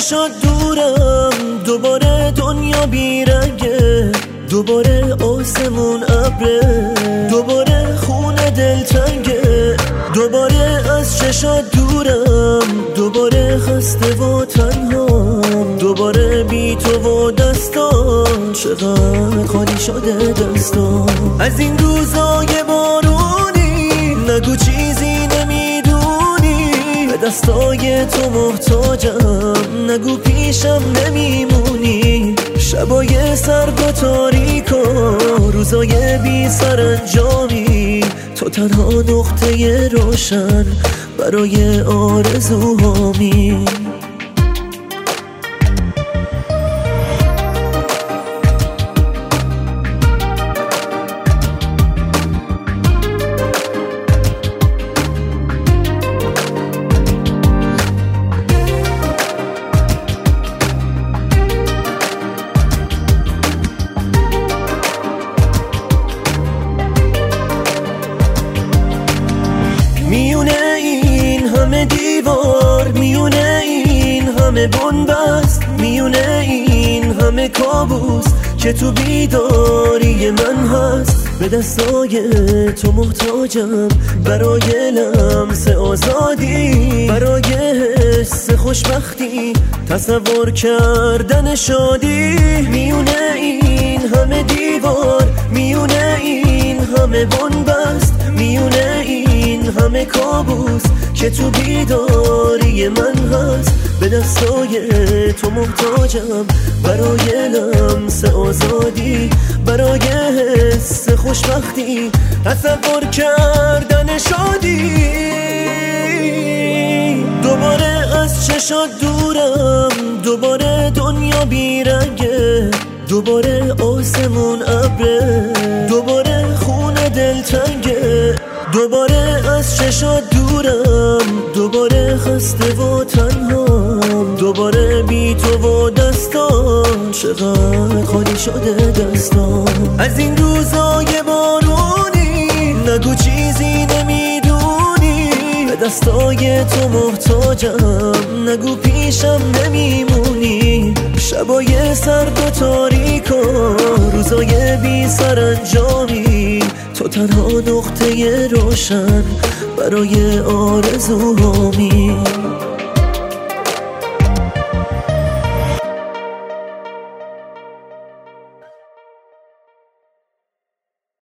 چشات دورم، دوباره دنیا بیرنگه، دوباره آسمون ابره، دوباره خونه دلتنگه، دوباره از چشات دورم، دوباره خسته و تنهام، دوباره بی تو و دستان چقدر خالی شده دستان. از این روزای بارونی نگو چیزی نمیدونی، به دستای تو محتاجم، نگو پیشم نمیمونی. شبای سرد و تاریک و روزای بی سرانجامی، تو تنها نقطه روشن برای آرزوهامی. میونه این همه دیوار، میونه این همه بنبست، میونه این همه کابوس که تو بیداری من هست، به دستای تو محتاجم برای لمس آزادی، برای حس خوشبختی، تصور کردن شادی. میونه این همه دیوار، میونه این همه بنبست، میونه این همه کابوس که تو بیداری من هست، به دستای تو محتاجم برای لمس آزادی، برای حس خوشبختی، تصور کردن شادی. دوباره از چشات دورم، دوباره دنیا بیرنگه، دوباره آسمون ابره، دوباره خونه دلتنگه، دوباره از چشات دورم، دوباره خسته و تنهام، دوباره بی تو و دستان چقدر خالی شده دستان. از این روزای بارونی نگو چیزی نمیدونی، به دستای تو محتاجم، نگو پیشم نمیمونی. شبای سرد و تاریک و روزای بی سرانجامی، تو تنها نقطه روشن برای آرزوهامی.